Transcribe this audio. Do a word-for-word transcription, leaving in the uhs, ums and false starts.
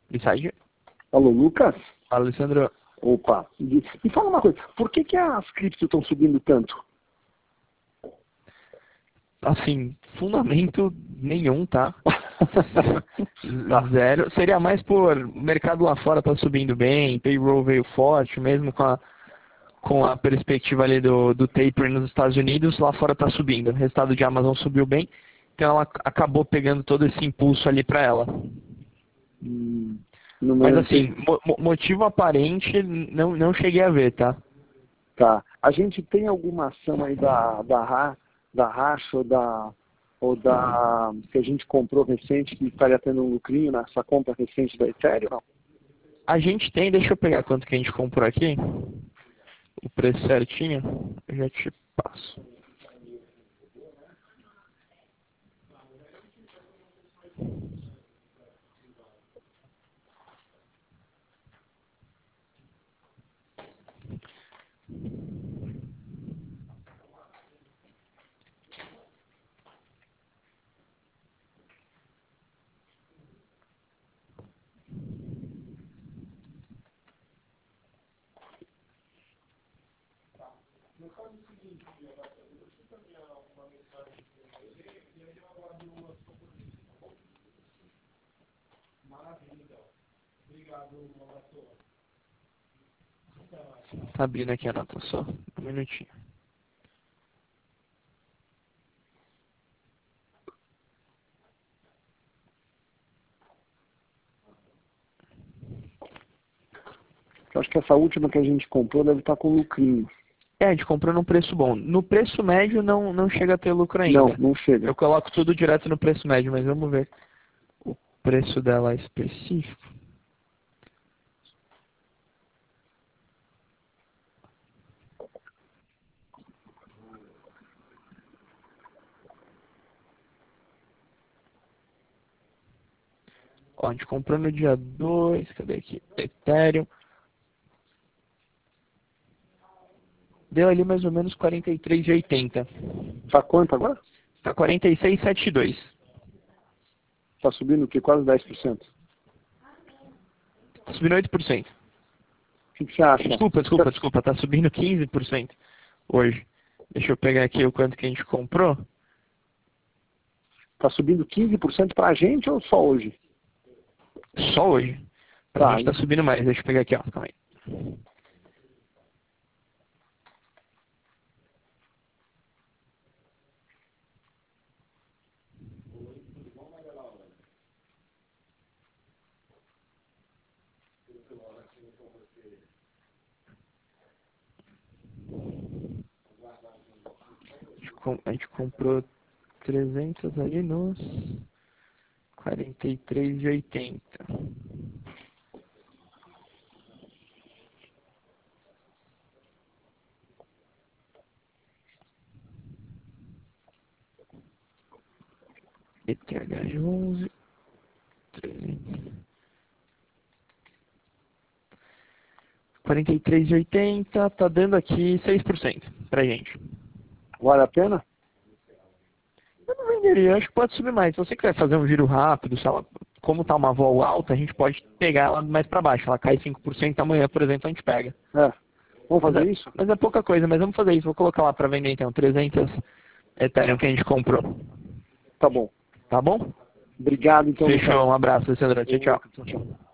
Inside. Alô, Lucas? Fala, Alessandro. Opa, me me fala uma coisa, por que, que as criptos estão subindo tanto? Assim, fundamento nenhum, tá? Tá. Zero. Seria mais por o mercado lá fora tá subindo bem, payroll veio forte, mesmo com a, com a perspectiva ali do, do tapering nos Estados Unidos, lá fora tá subindo. O resultado de Amazon subiu bem, então ela acabou pegando todo esse impulso ali para ela. Hum, no Mas meu assim, ente- mo- mo- motivo aparente não, não cheguei a ver, tá? Tá. A gente tem alguma ação aí da, da, Ra- da Racha ou da, ou da que a gente comprou recente que estaria tendo um lucrinho nessa compra recente da Ethereum? Não. A gente tem, deixa eu pegar quanto que a gente comprou aqui, o preço certinho, eu já te passo. Tá abrindo aqui a nota só, um minutinho. Eu acho que essa última que a gente comprou deve estar com lucrinho. É, a gente comprou num preço bom. No preço médio não, não chega a ter lucro Não, ainda. não chega. Eu coloco tudo direto no preço médio, mas vamos ver o preço dela específico. Ó, a gente comprou no dia dois, cadê aqui? Ethereum. Deu ali mais ou menos quarenta e três e oitenta. Tá quanto agora? Tá quarenta e seis e setenta e dois. Tá subindo o quê? Quase dez por cento. Tá subindo oito por cento. O que, que você acha? Desculpa, desculpa, desculpa. Tá subindo quinze por cento hoje. Deixa eu pegar aqui o quanto que a gente comprou. Tá subindo quinze por cento pra gente ou só hoje? Só hoje. Pra Tá, gente tá subindo mais. Deixa eu pegar aqui, ó. Calma aí. A gente, com- a gente comprou trezentos ali nos quarenta e três e oitenta. E T H de onze. trezentos. quarenta e três e oitenta, tá dando aqui seis por cento pra gente. vale a pena? Eu não venderia, acho que pode subir mais. Se você quiser fazer um giro rápido, se ela, como tá uma vol alta, a gente pode pegar ela mais pra baixo. Ela cai cinco por cento amanhã, por exemplo, a gente pega. É. Vamos Mas fazer é, isso? mas é pouca coisa, mas vamos fazer isso. Vou colocar lá pra vender então, trezentos Ethereum que a gente comprou. Tá bom. Tá bom? Obrigado, então, Lucas. Fechou, um abraço, Alessandro. Tchau, tchau. Tchau, tchau.